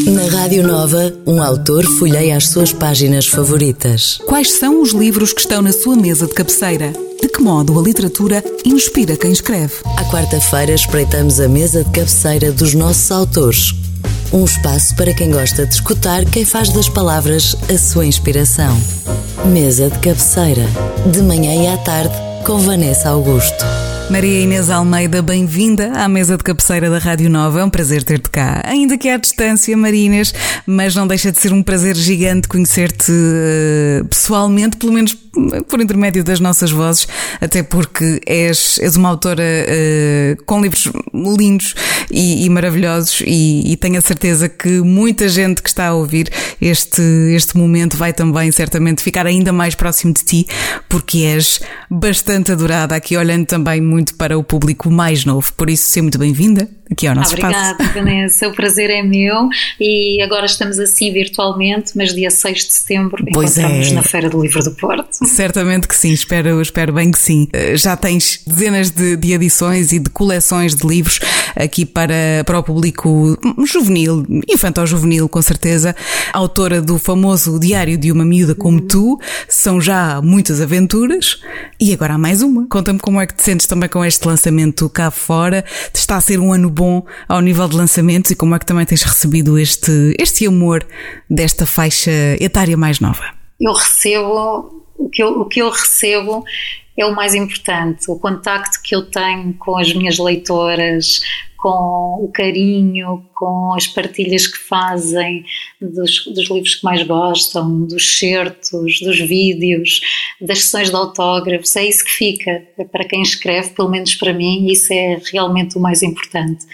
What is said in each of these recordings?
Na Rádio Nova, um autor folheia as suas páginas favoritas. Quais são os livros que estão na sua mesa de cabeceira? De que modo a literatura inspira quem escreve? À quarta-feira espreitamos a mesa de cabeceira dos nossos autores. Um espaço para quem gosta de escutar quem faz das palavras a sua inspiração. Mesa de cabeceira, de manhã e à tarde, com Vanessa Augusto. Maria Inês Almeida, bem-vinda à mesa de cabeceira da Rádio Nova. É um prazer ter-te cá, ainda que à distância, Maria Inês, mas não deixa de ser um prazer gigante conhecer-te pessoalmente, pelo menos por intermédio das nossas vozes, até porque és uma autora com livros lindos e maravilhosos e tenho a certeza que muita gente que está a ouvir este momento vai também certamente ficar ainda mais próximo de ti, porque és bastante adorada, aqui olhando também muito para o público mais novo, por isso seja muito bem-vinda aqui ao nosso espaço. Obrigada, Vanessa, o prazer é meu e agora estamos assim virtualmente, mas dia 6 de setembro encontramos na Feira do Livro do Porto. Certamente que sim, espero bem que sim. Já tens dezenas de edições e de coleções de livros aqui para o público juvenil, infantil-juvenil com certeza, autora do famoso Diário de uma Miúda Como Tu, são já muitas aventuras e agora há mais uma. Conta-me como é que te sentes também com este lançamento cá fora, está a ser um ano bom ao nível de lançamentos e como é que também tens recebido este amor desta faixa etária mais nova? Eu recebo, o que eu recebo é o mais importante, o contacto que eu tenho com as minhas leitoras, com o carinho, com as partilhas que fazem dos livros que mais gostam, dos certos, dos vídeos, das sessões de autógrafos, é isso que fica, para quem escreve, pelo menos para mim, isso é realmente o mais importante.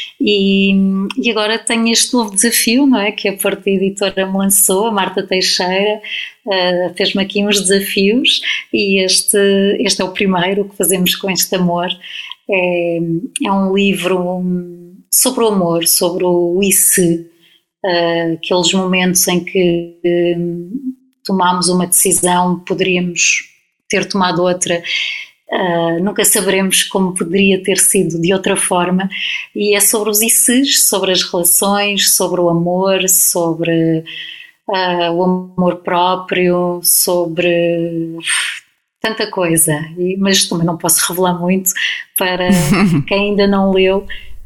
E agora tenho este novo desafio, não é? Que a Porta Editora me lançou, a Marta Teixeira, fez-me aqui uns desafios e este é o primeiro que fazemos com este amor. É um livro sobre o amor, sobre o e se, aqueles momentos em que tomámos uma decisão, poderíamos ter tomado outra, nunca saberemos como poderia ter sido de outra forma, e é sobre os e se's, sobre as relações, sobre o amor, sobre o amor próprio, sobre tanta coisa, mas também não posso revelar muito para quem ainda não leu,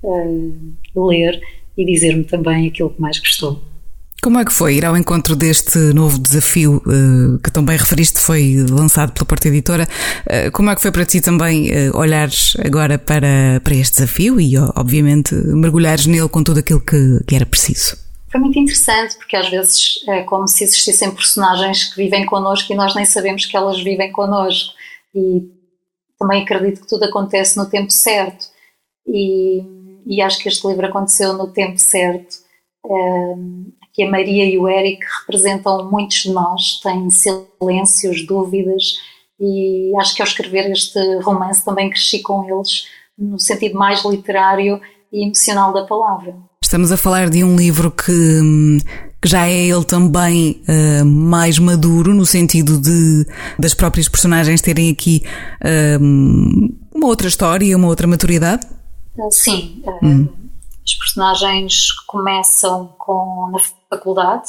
ler e dizer-me também aquilo que mais gostou. Como é que foi ir ao encontro deste novo desafio que também referiste, foi lançado pela Porta Editora? Como é que foi para ti também olhares agora para este desafio e obviamente mergulhares nele com tudo aquilo que era preciso? Foi muito interessante porque às vezes é como se existissem personagens que vivem connosco e nós nem sabemos que elas vivem connosco, e também acredito que tudo acontece no tempo certo e acho que este livro aconteceu no tempo certo. Aqui a Maria e o Eric representam muitos de nós, têm silêncios, dúvidas, e acho que ao escrever este romance também cresci com eles no sentido mais literário e emocional da palavra. Estamos a falar de um livro que já é ele também mais maduro, no sentido das próprias personagens terem aqui uma outra história, uma outra maturidade? Sim, as personagens começam na faculdade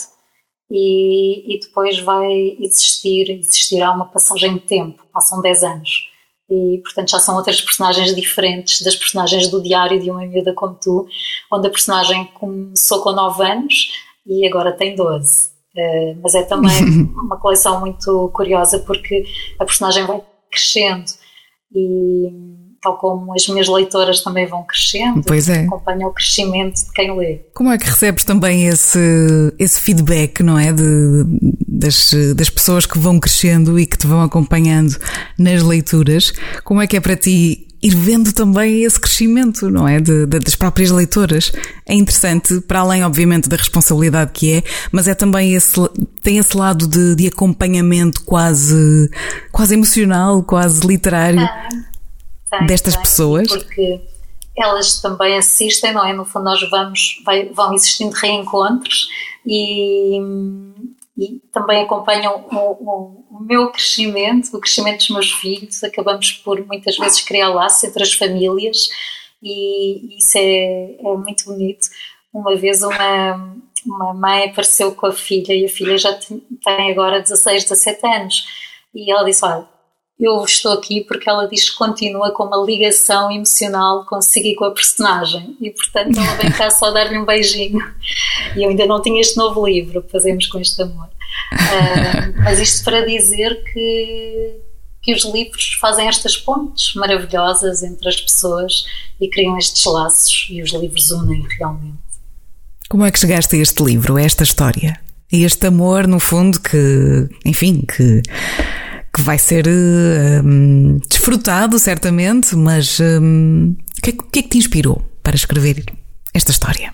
e depois existirá uma passagem de tempo, passam 10 anos. E portanto já são outras personagens diferentes das personagens do Diário de uma Miúda Como Tu, onde a personagem começou com 9 anos e agora tem 12, mas é também uma coleção muito curiosa porque a personagem vai crescendo e tal como as minhas leitoras também vão crescendo, acompanham o crescimento de quem lê. Como é que recebes também esse feedback, não é, das pessoas que vão crescendo e que te vão acompanhando nas leituras? Como é que é para ti ir vendo também esse crescimento, não é, das próprias leitoras? É interessante, para além obviamente da responsabilidade que é, mas é também tem esse lado de acompanhamento quase emocional, quase literário. Destas pessoas, porque elas também assistem, não é? No fundo vão existindo reencontros e também acompanham o meu crescimento, o crescimento dos meus filhos. Acabamos por muitas vezes criar laços entre as famílias e isso é muito bonito. Uma vez uma mãe apareceu com a filha e a filha já tem agora 16, 17 anos. E ela disse, olha, eu estou aqui porque ela diz que continua com uma ligação emocional consigo e com a personagem. E, portanto, ela vem cá só dar-lhe um beijinho. E eu ainda não tinha este novo livro, Fazemos com este Amor. Mas isto para dizer que os livros fazem estas pontes maravilhosas entre as pessoas e criam estes laços, e os livros unem realmente. Como é que chegaste a este livro, a esta história? A este amor, no fundo, que vai ser desfrutado, certamente, mas o que é que te inspirou para escrever esta história?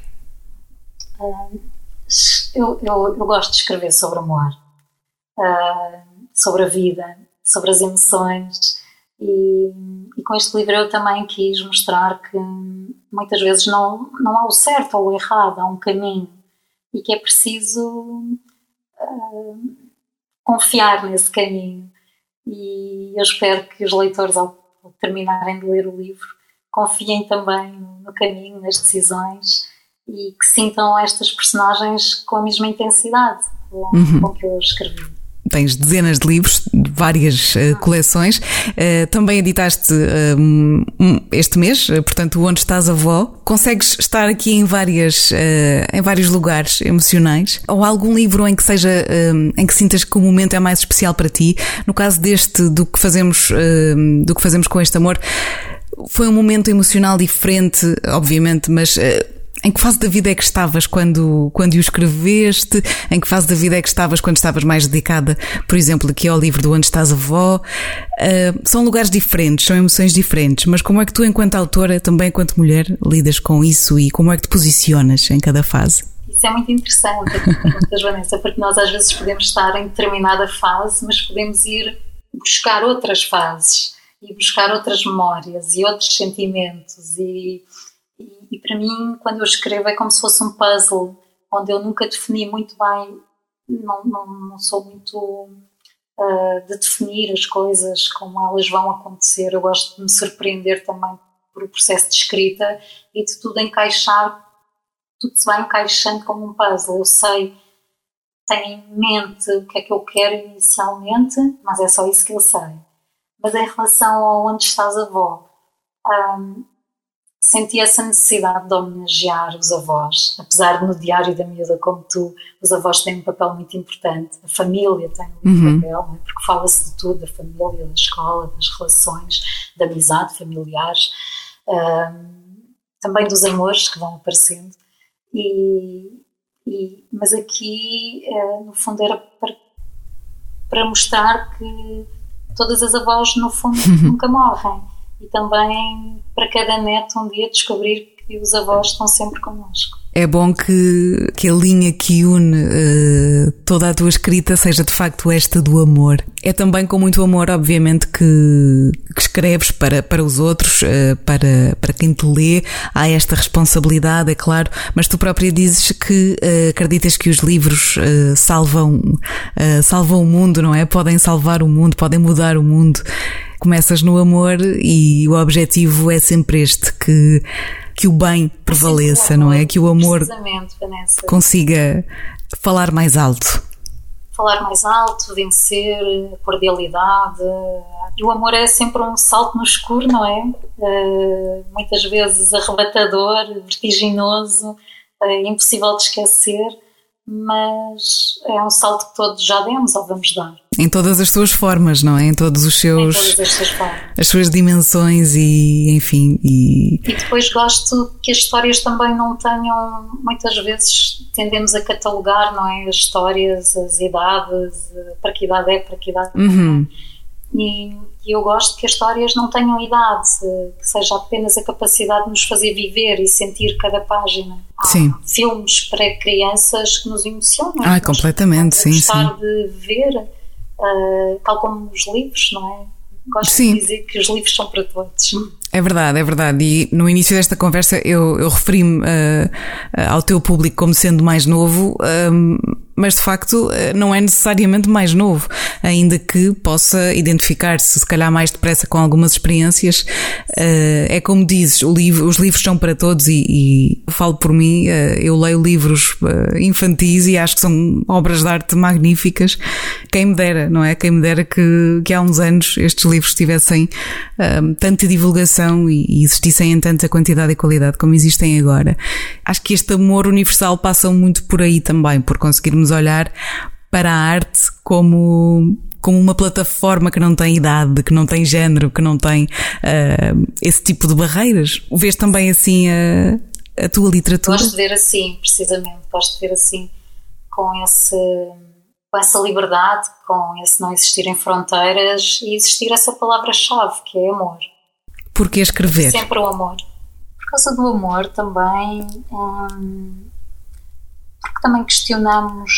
Eu gosto de escrever sobre amor, sobre a vida, sobre as emoções, e com este livro eu também quis mostrar que muitas vezes não há o certo ou o errado, há um caminho, e que é preciso confiar nesse caminho. E eu espero que os leitores, ao terminarem de ler o livro, confiem também no caminho, nas decisões, e que sintam estas personagens com a mesma intensidade com que eu escrevi. Tens dezenas de livros, várias coleções. Também editaste este mês, portanto, o Onde Estás Avó. Consegues estar aqui em vários lugares emocionais? Ou há algum livro em que sintas que o momento é mais especial para ti? No caso do que fazemos com este amor, foi um momento emocional diferente, obviamente, mas em que fase da vida é que estavas quando o escreveste? Em que fase da vida é que estavas quando estavas mais dedicada, por exemplo, aqui ao livro do Onde Estás Avó? São lugares diferentes, são emoções diferentes, mas como é que tu, enquanto autora, também enquanto mulher, lidas com isso, e como é que te posicionas em cada fase? Isso é muito interessante, Vanessa, porque nós às vezes podemos estar em determinada fase, mas podemos ir buscar outras fases e buscar outras memórias e outros sentimentos, e para mim, quando eu escrevo, é como se fosse um puzzle, onde eu nunca defini muito bem, não sou muito de definir as coisas como elas vão acontecer. Eu gosto de me surpreender também por o processo de escrita e de tudo encaixar, tudo se vai encaixando como um puzzle. Eu sei, tenho em mente o que é que eu quero inicialmente, mas é só isso que eu sei. Mas em relação ao Onde Estás Avó, senti essa necessidade de homenagear os avós, apesar de no Diário da Miúda, como tu, os avós têm um papel muito importante, a família tem um papel, né? Porque fala-se de tudo, da família, da escola, das relações, da amizade, familiares, também dos amores que vão aparecendo, mas aqui, no fundo, era para mostrar que todas as avós, no fundo, nunca morrem. E também para cada neto um dia descobrir que os avós estão sempre connosco. É bom que a linha que une toda a tua escrita seja de facto esta do amor. É também com muito amor, obviamente, que escreves para os outros, para quem te lê. Há esta responsabilidade, é claro, mas tu própria dizes que acreditas que os livros salvam o mundo, não é? Podem salvar o mundo, podem mudar o mundo. Começas no amor e o objetivo é sempre este, que o bem prevaleça, não é? Que o amor consiga falar mais alto. Falar mais alto, vencer, a cordialidade. E o amor é sempre um salto no escuro, não é? Muitas vezes arrebatador, vertiginoso, impossível de esquecer, mas é um salto que todos já demos ou vamos dar. Em todas as suas formas, não é? Em todos os seus... Em todas as suas formas. As suas dimensões e, enfim... E depois gosto que as histórias também não tenham... Muitas vezes tendemos a catalogar, não é? As histórias, as idades, para que idade é, para que idade não é. E eu gosto que as histórias não tenham idade, que seja apenas a capacidade de nos fazer viver e sentir cada página. Sim. Há filmes para crianças que nos emocionam. Completamente, sim. Gostar de ver, tal como os livros, não é? Gosto de dizer que os livros são para todos. É verdade, é verdade. E no início desta conversa eu referi-me ao teu público como sendo mais novo, mas de facto não é necessariamente mais novo, ainda que possa identificar-se se calhar mais depressa com algumas experiências. É como dizes, os livros são para todos e falo por mim, eu leio livros infantis e acho que são obras de arte magníficas. Quem me dera, não é? Quem me dera que há uns anos estes livros tivessem tanta divulgação e existissem em tanta quantidade e qualidade como existem agora. Acho que este amor universal passa muito por aí também, por conseguirmos olhar para a arte como uma plataforma que não tem idade, que não tem género, que não tem esse tipo de barreiras. Vês também assim a tua literatura? Gosto de ver assim, precisamente. Gosto de ver assim, com essa liberdade, com esse não existirem fronteiras e existir essa palavra-chave, que é amor. Porquê escrever? Sempre o amor. Por causa do amor também, porque também questionamos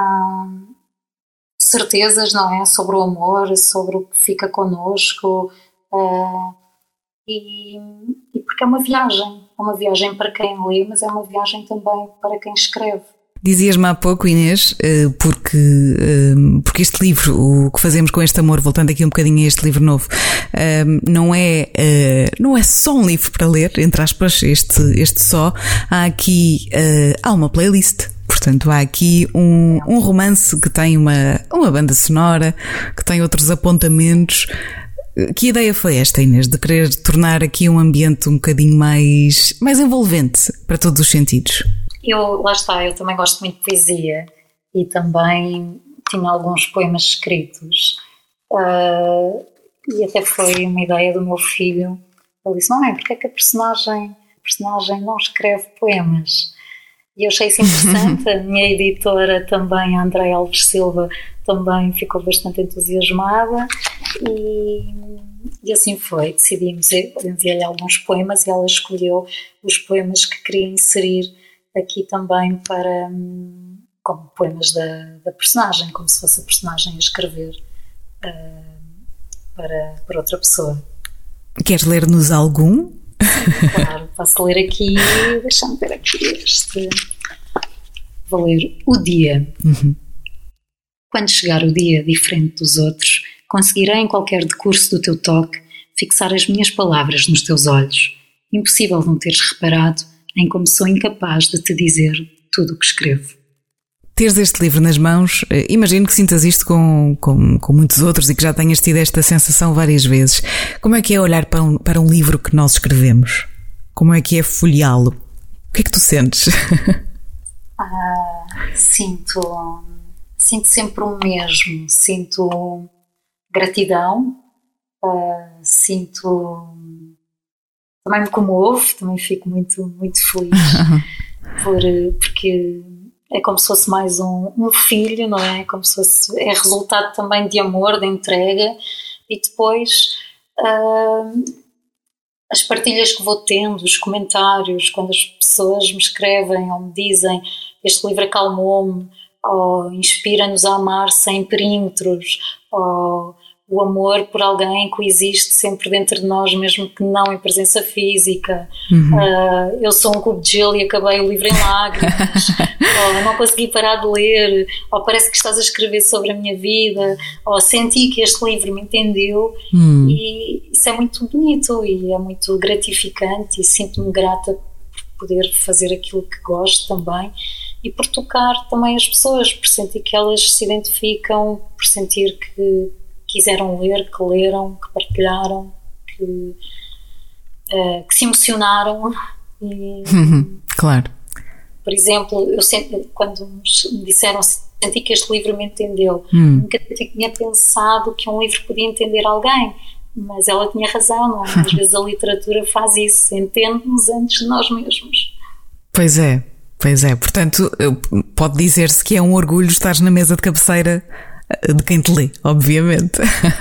certezas, não é? Sobre o amor, sobre o que fica connosco, e porque é uma viagem para quem lê, mas é uma viagem também para quem escreve. Dizias-me há pouco, Inês, porque este livro, o que fazemos com este amor, voltando aqui um bocadinho a este livro novo, não é só um livro para ler, entre aspas, este só. Há uma playlist. Portanto, há aqui um romance que tem uma banda sonora, que tem outros apontamentos. Que ideia foi esta, Inês, de querer tornar aqui um ambiente um bocadinho mais envolvente para todos os sentidos? Lá está, eu também gosto muito de poesia e também tinha alguns poemas escritos, e até foi uma ideia do meu filho. Ele disse: "Mãe, porque é que a personagem não escreve poemas?" E eu achei isso interessante. A minha editora também, a Andréia Alves Silva, também ficou bastante entusiasmada e assim foi. Decidimos enviar-lhe alguns poemas e ela escolheu os poemas que queria inserir aqui também como poemas da personagem, como se fosse a personagem a escrever para outra pessoa. Queres ler-nos algum? Claro, posso ler aqui, deixa-me ver aqui este. Vou ler O Dia. Quando chegar o dia diferente dos outros, conseguirei em qualquer decurso do teu toque fixar as minhas palavras nos teus olhos. Impossível não teres reparado em como sou incapaz de te dizer tudo o que escrevo. Teres este livro nas mãos, imagino que sintas isto com muitos outros e que já tenhas tido esta sensação várias vezes. Como é que é olhar para um livro que nós escrevemos? Como é que é folheá-lo? O que é que tu sentes? Sinto sempre o mesmo. Sinto gratidão, sinto... Também me comovo, também fico muito, muito feliz porque é como se fosse mais um filho, não é? Como se fosse, é resultado também de amor, de entrega, e depois as partilhas que vou tendo, os comentários, quando as pessoas me escrevem ou me dizem: "Este livro acalmou-me", ou "Inspira-nos a amar sem perímetros", ou "O amor por alguém coexiste sempre dentro de nós, mesmo que não em presença física", "Eu sou um cubo de gelo e acabei o livro em lágrimas", ou "Não consegui parar de ler", ou "Parece que estás a escrever sobre a minha vida", ou "Senti que este livro me entendeu", e isso é muito bonito e é muito gratificante, e sinto-me grata por poder fazer aquilo que gosto também, e por tocar também as pessoas, por sentir que elas se identificam, por sentir que quiseram ler, que leram, que partilharam, que se emocionaram. Claro. Por exemplo, eu sempre, quando me disseram "Senti que este livro me entendeu", nunca tinha pensado que um livro podia entender alguém, mas ela tinha razão, não é? Às vezes a literatura faz isso, entende-nos antes de nós mesmos. Pois é. Portanto, pode dizer-se que é um orgulho estar na mesa de cabeceira de quem te lê, obviamente.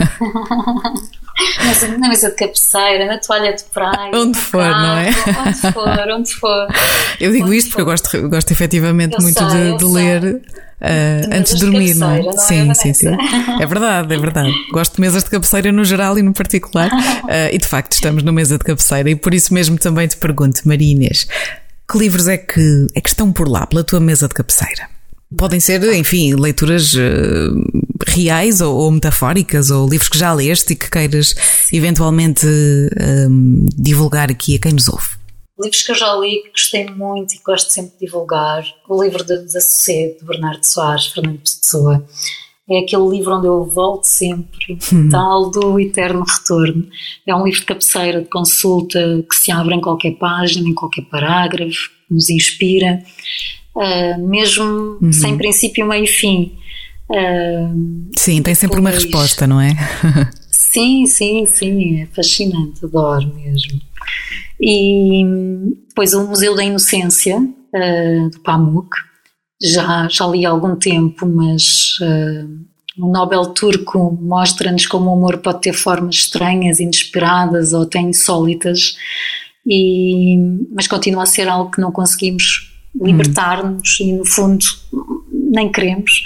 Mas na mesa de cabeceira, na toalha de praia, onde for, carro, não é? Onde for. Eu digo isto porque eu gosto efetivamente muito de ler antes de dormir, não é? Sim. É verdade. Gosto de mesas de cabeceira no geral e no particular, e de facto estamos na mesa de cabeceira, e por isso mesmo também te pergunto, Maria Inês, que livros é que estão por lá, pela tua mesa de cabeceira? Podem ser, enfim, leituras reais ou metafóricas, ou livros que já leste e que queiras eventualmente divulgar aqui a quem nos ouve. Livros que eu já li, que gostei muito e gosto sempre de divulgar. O livro de Desassossego, de Bernardo Soares, Fernando Pessoa. É aquele livro onde eu volto sempre, tal do eterno retorno. É um livro de cabeceira, de consulta, que se abre em qualquer página, em qualquer parágrafo, que nos inspira, mesmo sem princípio, meio e fim. Sim, tem sempre uma resposta, não é? Sim, é fascinante, adoro mesmo. E depois o Museu da Inocência, do Pamuk, já li há algum tempo, mas o Nobel turco mostra-nos como o amor pode ter formas estranhas, inesperadas ou até insólitas, mas continua a ser algo que não conseguimos libertar-nos e no fundo nem queremos,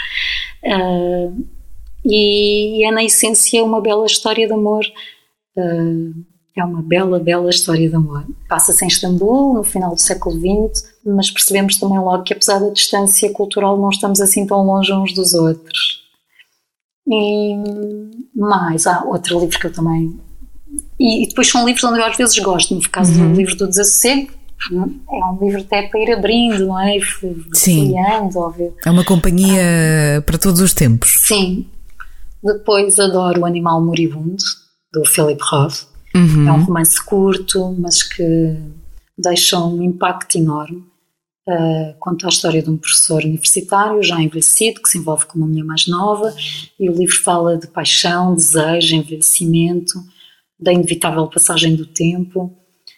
e é na essência uma bela história de amor. É uma bela história de amor. Passa-se em Istambul, no final do século XX, mas percebemos também logo que, apesar da distância cultural, não estamos assim tão longe uns dos outros. E mais, há outro livro que eu também... E depois são livros onde eu às vezes gosto. No caso do livro do Desassossego, é um livro até para ir abrindo, não é? Folheando, é uma companhia para todos os tempos. Sim. Depois adoro O Animal Moribundo, do Philip Roth. É um romance curto, mas que deixa um impacto enorme. Conta a história de um professor universitário já envelhecido, que se envolve com uma mulher mais nova, e o livro fala de paixão, desejo, envelhecimento, da inevitável passagem do tempo.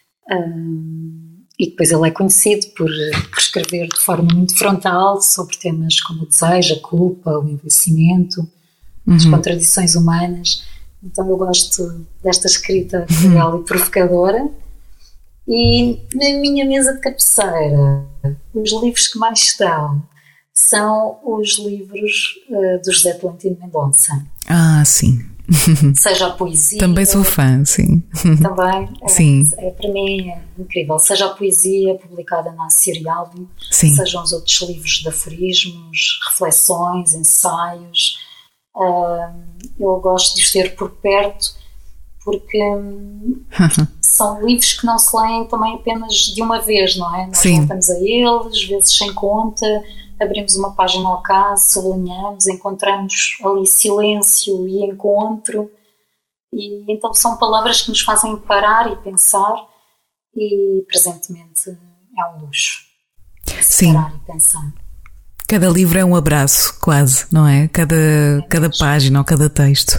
E depois ele é conhecido por escrever de forma muito frontal sobre temas como o desejo, a culpa, o envelhecimento, as contradições humanas. Então eu gosto desta escrita cruel e provocadora. E na minha mesa de cabeceira, os livros que mais estão são os livros do José Tolentino Mendonça. Sim. Seja a poesia... Também sou fã, sim. Também? Sim. Para mim é incrível. Seja a poesia publicada na Serialdo, sejam os outros livros de aforismos, reflexões, ensaios... eu gosto de os ter por perto porque são livros que não se leem também apenas de uma vez, não é? Nós voltamos a eles, às vezes sem conta, abrimos uma página ao acaso, sublinhamos, encontramos ali silêncio e encontro, e então são palavras que nos fazem parar e pensar, e presentemente é um luxo parar e pensar. Cada livro é um abraço, quase, não é? Cada página ou cada texto.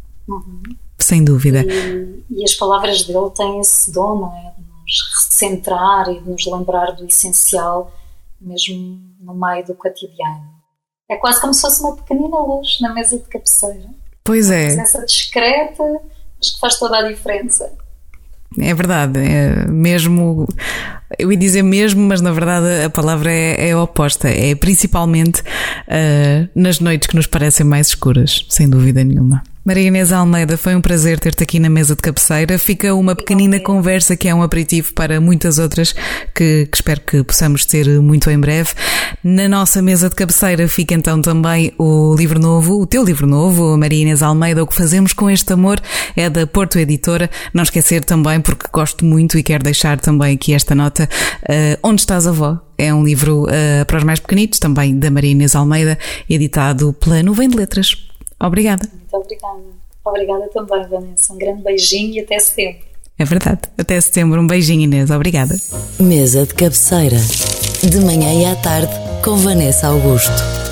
Sem dúvida. E as palavras dele têm esse dom, não é? De nos recentrar e de nos lembrar do essencial, mesmo no meio do cotidiano. É quase como se fosse uma pequenina luz na mesa de cabeceira. Pois é. Uma presença discreta, mas que faz toda a diferença. É verdade, mesmo, eu ia dizer mesmo, mas na verdade a palavra é oposta, é principalmente nas noites que nos parecem mais escuras, sem dúvida nenhuma. Maria Inês Almeida, foi um prazer ter-te aqui na mesa de cabeceira. Fica uma pequenina conversa que é um aperitivo para muitas outras que espero que possamos ter muito em breve. Na nossa mesa de cabeceira fica então também o livro novo, o teu livro novo, Maria Inês Almeida, O que Fazemos com Este Amor, é da Porto Editora. Não esquecer também, porque gosto muito e quero deixar também aqui esta nota, Onde Estás, Avó? É um livro para os mais pequenitos, também da Maria Inês Almeida, editado pela Nuvem de Letras. Obrigada. Muito obrigada. Obrigada também, Vanessa. Um grande beijinho e até setembro. É verdade. Até setembro. Um beijinho, Inês. Obrigada. Mesa de cabeceira. De manhã e à tarde, com Vanessa Augusto.